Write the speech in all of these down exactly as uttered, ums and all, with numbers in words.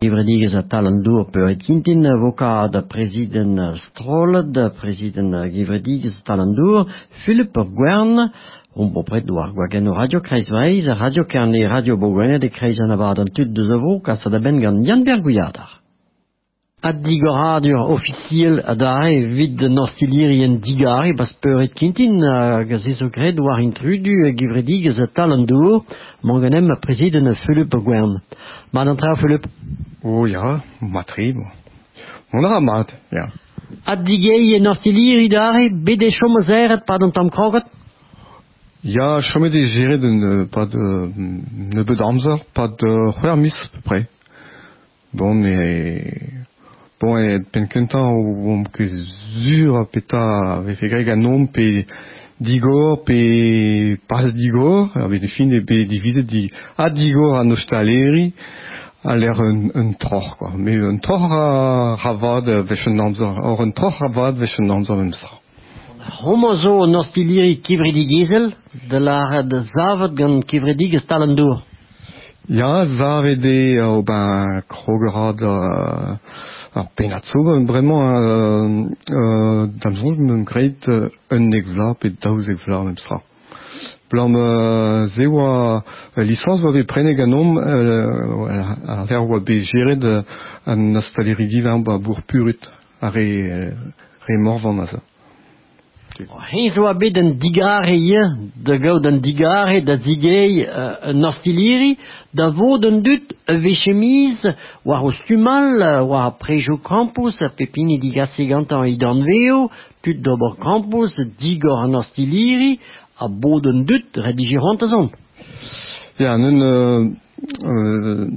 Givredigez a talendour peuret kintin, avocat da président Stroll, da président Givredigez talendour, Philippe Gwern, on peut près d'oar gwagen o radio Kreisvreiz, radio Carnet, radio Bourgogne, de Kreis an avad an tud deus avo, kas a da ben gant Yann Bergouilladar. Ad digoradur officiel a da e vid nostiliri en digari, bas peuret kintin, gaz ezo gred war intrudu Givredigez a talendour, manganem a président Philippe Gwern. Mad an tra, Philippe? Oh ja, matri, bon. On a mat, ja. Ad digei e nostiliri dare, bede chom zeret pad an tam kroget? Ja, chome de gere de pas de ne bedamzer, pas de c'hwer mis peu près. Bon, et bon, et pen kentan o ke zur peta vefe greg an nom pe digor pe pas digor, avec des fin de pe divise di a digor an ostaleri a l'air un, un tror, quoi. Mais un tror a ravad vech an amzer, or un tror ravad vech an amzer même ça. Homo zo nostiliri Givredigezzel, de la de zavet gant Givredigez talendour. Ja, zavet de o ben krogerad euh, alors penat zo, vraiment euh, euh, damzon m'em greit euh, un egvla pe daouz egvla même ça. Blam euh, ze oa euh, licence oa ve prene ganom euh, a l'air oa be geret euh, an nostaliri divan ba bour purut a re, euh, re morvan a ça. Heinz oa bet an digare ie, da gaout an digare, da zigei uh, an nostiliri, da vod an dut a vechemiz, war o stumal, war a prejo campus, a pepini digase gantan idan veo, tut d'ober campus, digor an nostiliri, a bod an dut redigirant a zon. Ja, nun euh, euh,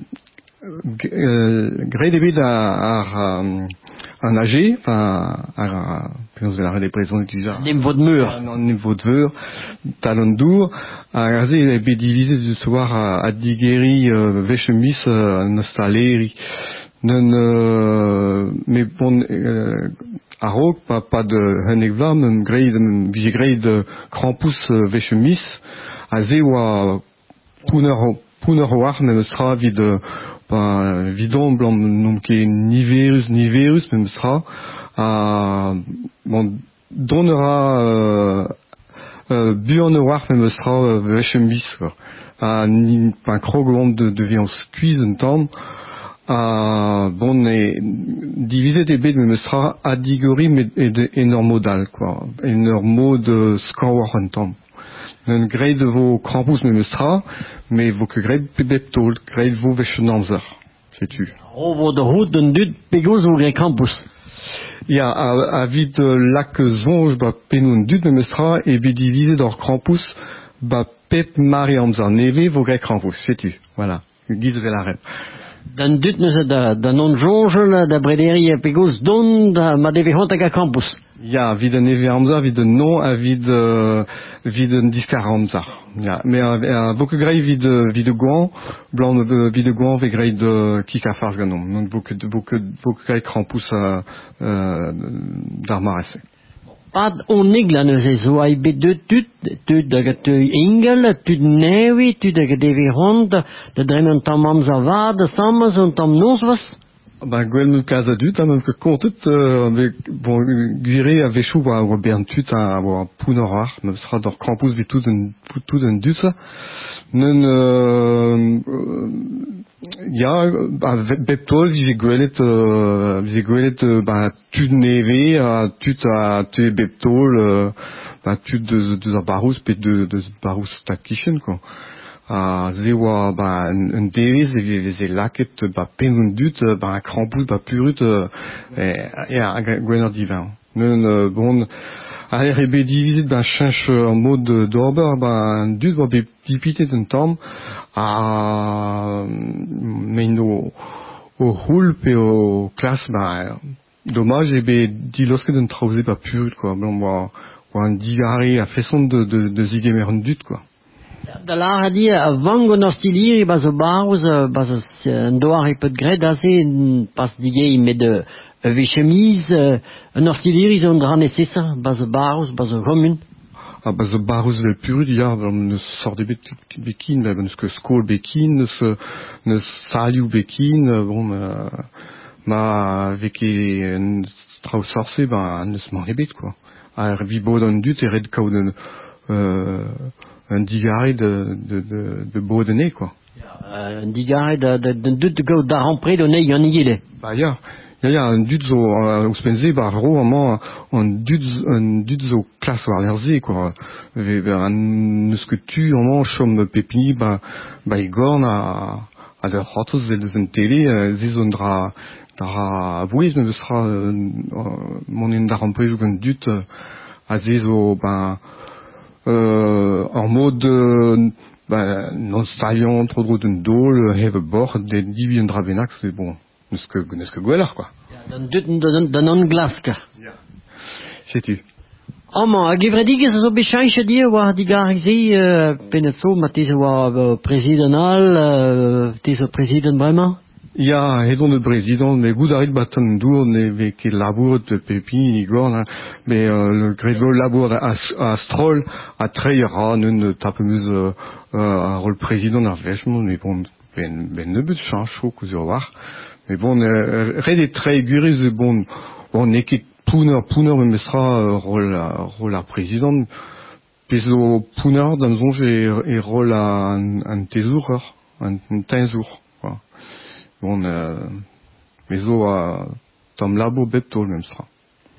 gret ebet ar an age, enfin, ar, penaos vel ar reprezent utiliza. Nem vod meur. An nem vod meur, talendour, ar aze ebet divize deus war a, a digeri euh, vechemis euh, an ostaleri. Nun, euh, me bon, euh, a rog, pa, pa de hennek vla, m'em greit, m'em vije greit de krampous euh, vechemis, a ze oa pouner, pouner war, m'em eustra vid euh, ben, vidon blanc nom ket niverus niverus même sera a bon donnera euh, euh, bu en war même sera vechemis quoi a ni pas krogom de de viande cuise en temps a bon et divisé des bêtes même sera a digori mais et normodal quoi et normo de score en temps un grade de vos crampous même sera mais vos que grade beptol grade vos vechenanzer sais-tu O vo de route d'un dut pegoz ou gré campus. Ya a, a vid lac zonj ba penon dut même sera et bi divisé dans crampous ba pep mariamzer neve vos gré crampous sais-tu voilà guide vers la reine Dan dut neus da da non jonjel da brederi pegoz don da ma devehont hag a campus. Ya vid an neve amzer vid an non a vid euh, vid an diskar amzer. Ya mais a beaucoup grey vid vid gouan blanc de vid gouan ve grey de kika farz ganom. Non beaucoup beaucoup beaucoup grey krampous euh, euh, d'ar marese. Pad on egla neus e zo a bet de tut, tut da ga teu ingel, tut nevi, tut da ga devehont, da dremen tam amzer vad, samaz un tam nozvas. Ben gwell me kaza dut, hein, même que kontet, euh, avec, bon, guire a vechou wa wa bern tut a wa pounorar, même sera d'or krampous vi tout un tout un dut ça. Nun euh, ya a beptol vi gwelet euh, vi gwelet euh, ba tut neve a tut a tu beptol ba tut de de barous pe de de barous ta kitchen quoi. a ze oa ba un devez e veze laket ba penun dut ba a krampous ba purut e a gwener divan. Nun bon a er ebe divizet ba chench en mode d'orber ba un dut oa be dipitet un tamm a men o o houl pe o klas ba dommage ebe dilosket un traouzet ba purut quoi bon oa oa un digare a feson de de de zigemer un dut quoi. Da la a di a vango nostiliri baz o barouz, baz an doar e peut gret aze pas digei met de vechemiz, an nostiliri zo an dra nesesa baz o barouz, baz o gomun. a bas o barus vel purud ya neus sort ebet bekin, neus que skol bekin, neus neus salioù bekin, bon, euh, ma veke traoù sorse, ben, neus man ebet, quoi. A er vi bod an dut e red kaout un, euh, un digare de, de, de, de bod ane, quoi. Uh, un digare d'un dut de gaout da rampre do ne yon igile. Ba ya, ya ya, un dut zo uh, ouspenze, ba ro amañ un dut, un dut zo klas war lerze, quoi. Ve, ve, an neus ket tu amañ chom pepini, ba, ba e gorn a, a der c'hortoz zel deus en tele, uh, ze zo dra, dra avouez, me eus ra, uh, mon en da ramprezou gant dut, uh, a ze zo, ba, euh, en mode, uh, ba, non saillant, tro dro d'un dol, hev a bord, de divi un dra benak, c'est bon, neus que, neus que gweler, quoi. D'un dut d'un an glask. Setu. Amañ, a gevredigez a zo bechañch dir war digarek ze euh, penet so ma tez war uh, presidional, uh, tez o president bremañ? Ya, edon de président, mais gout arit batan dour ne ve ket labour de pepin igor, hein, mais euh, le grego labour a, a Stroll a trei ra neun tapemeus euh, euh, a rôle président ar vechmont, mais bon, ben, ben nebeut chanch chaud kouzur war. Mais bon, euh, red e trei gurez e bon, bon, ne ket pouner, pouner me mestra euh, rôle a, rôle ar président, pezo pouner d'an zonj e, e rôle a an, an tezour, an, an tenzour. Bon, euh, mais zo a tam labo bet tol même stra.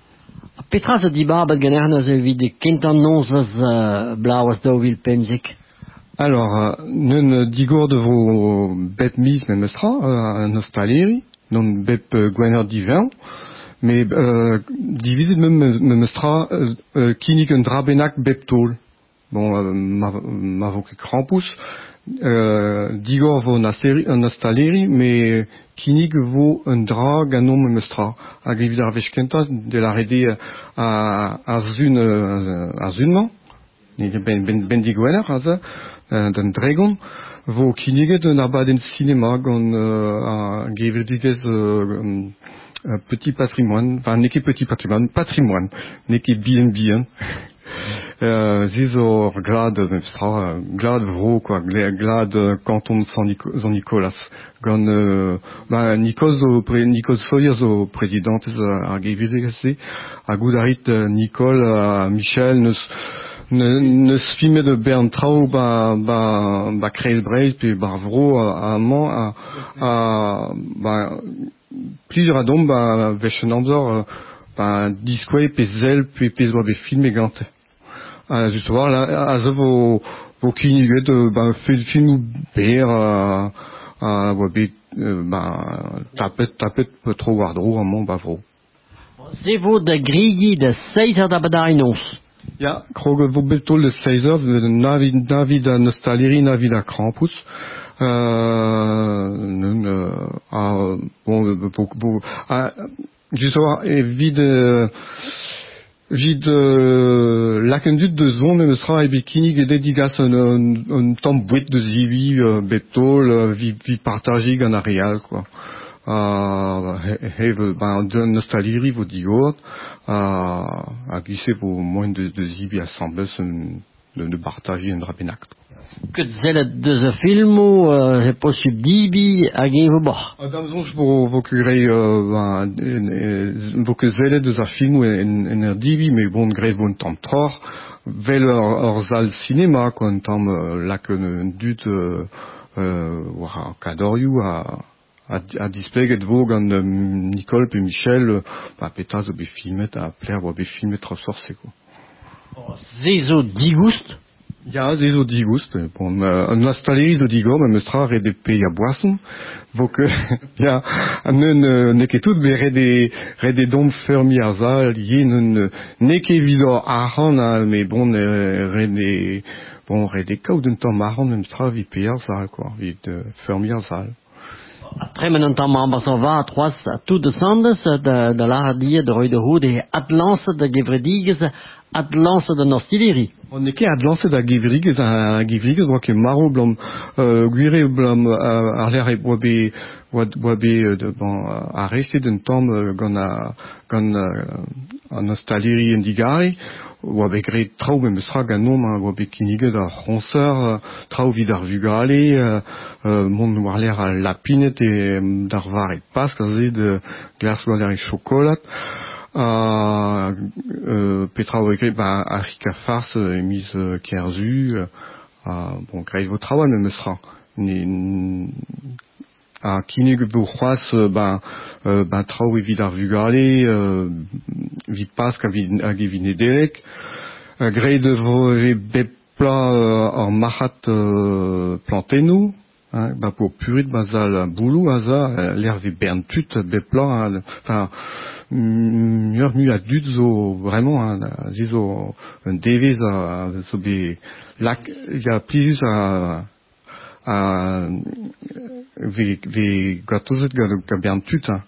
A petra zo dibabat ganerenn zo evit e kentan nozaz uh, blaouaz da ovil pemzek? Alors, euh, neun digor de vo bet mis même stra, euh, an ostaleri, non bet euh, gwener divin, mais euh, divizet même même stra euh, euh, kinik un drabenak bet tol. Bon, euh, ma, ma vo ket krampous, Euh, digor vo an ostaleri, mais kinig vo un dra ganon me mestra. Hag evit ar vechkenta de la rede a, a zun, a zunman, ben, ben, ben digwener, haza, d'un dregon, vo kiniget un abadenn cinema gant uh, a gevredigez uh, uh, petit patrimoine, enfin, neke petit patrimoine, patrimoine, neke bien bien. Euh, zizo glad stra glad vro quoi, glad canton San Nicolas gant euh, bah Nikos zo pre Nikos Foyer zo président ar gevirese a goudarit Nicole a Michel neus neus filmet de Bern Trau ba ba ba Kreis Breiz pe bar vro a man a a ba plusieurs adom ba vechen anzor ba diskwe pe zel pe pe zo be filme gante. Ah, justement, là, à ça, vos, vos kiniget, euh, ben, fait le film ber, euh, euh, ouais, euh, ben, tapet, tapet, peu trop wardro, un mon bavro. Se vo da grigi da seiz ar da badarinos. Ya, krog vo betol de seiz heures, navi, navi da nostaleri, navi da krampus, euh, nun, euh, ah, bon, bon, bon, ah, justement, evit, euh, Vid euh, lakendut de zon me sera ebe kinig e dedigas un, un, un tamm bouet de zivi euh, betol euh, vi, vi partaji gant ar real, quoi. Uh, hev ben d'un nostaliri vo digor uh, a gise vo moen de, de zivi a sambes de, de partaji un drabenak. Ket zellet deus a filmo, uh, e posib dibi hag e vo boc'h. Adam zonj vo, vo kurei euh, ben, vo ket zellet deus a filmo en, en er dibi, me bon grev bon tamm tror, vel ur, ur zal cinema, quoi, un tamm euh, lak un dut euh, euh, war a kadorioù a a, a dispeget vo gant euh, Nicole pe Michel, euh, ba peta zo be filmet a pler vo be filmet tra sorse, quoi. Oh, ze zo digoust? Ya, ze zo digoust. Bon, euh, an ostaleri zo digor, ma meustra red e pe a boasson, vo que, ya, neun euh, ne ket tout, be red e, red e dom fermi ar zal, ye neun, ne ket vidor arran, hein, mais bon, euh, red e, bon, red e kaout un tamm arran, ma meustra vi pe ar zal, quoi, vi euh, fermi ar zal. Après, maintenant, tamm ar so va a troas a tout de sandes da, da lar dia de roi de houd e atlans da gevredigez adlance de nostiliri. On est qu'à lancer da givrig, da givrig, donc que maro blom, guire blom, ar l'air et boabe, boabe de bon, a resté d'un temps gant a gant an nostaliri en digari, boabe gre trao me sra ganom, boabe kinige da ronser, trao vid ar vugale, mon war l'air a lapinet et d'ar var et pas, kaze de glace war l'air et chocolat. Uh, uh, petra o egre ba a rika farce emiz uh, kerzu uh, bon greiz vo traoan me mesra ni a kinig bo c'hoaz uh, ba uh, ba trao evit ar vugale uh, vid pask hag evit nedelek uh, greiz vo e bep pla uh, ar machat uh, plantenou hein, ba pour purit ba zal boulou a za l'air ve bern tut bep pla enfin mur mu a dud zo vraiment hein, zo un devez a zo be lac il y a plus à à ve ve gatozet ga bern tut hein.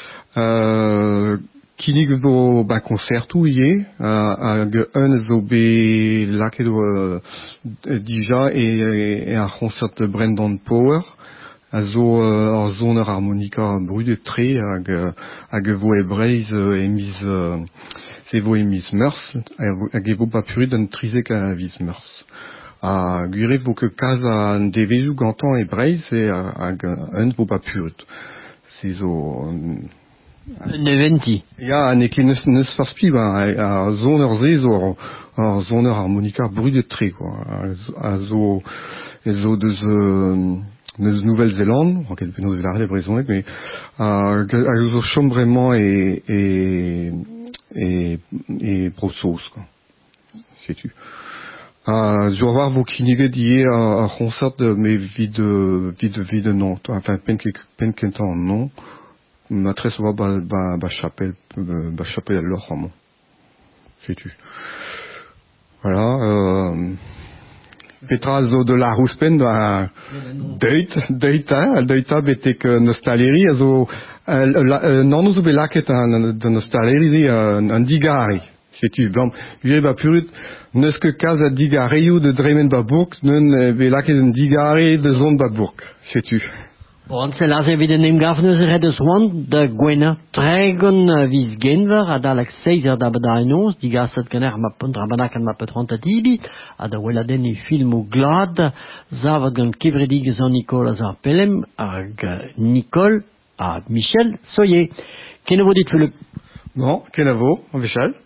euh kinig zo ba concertou ie a un zo be lac do déjà et et un concert de Brendan Power a zo ar uh, zoner harmonika brudet tre hag hag vo e breiz uh, emiz uh, se vo emiz meurs hag e vo pa purit an trizek a viz meurs a gure vo ke kaz an devezou gantan e breiz e hag un vo pa purit se zo un eventi ya an eke neus neus farspi ba a zoner ze zo ar zoner harmonika brudet tre quoi a zo e zo deus uh, Neus Nouvelle-Zélande, en quelque chose de la raison, mais euh, à chom vraiment et et et et brossos quoi. C'est tu. Euh, je vais voir vos kinige d'hier à concert de mes vides vides vides non, enfin penke penkentan non. Ma très souvent ba ba ba chapelle ba chapelle alors roman. C'est tu. Voilà. Euh, Petra zo de la rouspen da deit deita deita betek nostaleri zo non zo belaket an de nostaleri an digari setu blam vi ba purut neus que kaz a digari ou de dremen ba bourg nun belaket an digari de zone ba bourg setu. Bon, c'est là, évidemment, nem gafneus e red eus oant da gwena tregon viz genver a dalak seizer da badainos, digasat ganer ma pont rabanak an ma petranta tibi, a da weladen e film o glad, zavat gant kevredig zan Nicole a zar pelem, hag Nicole a Michel Soyer. Ken a vo dit, Philippe? Non, ken a vo, Michel?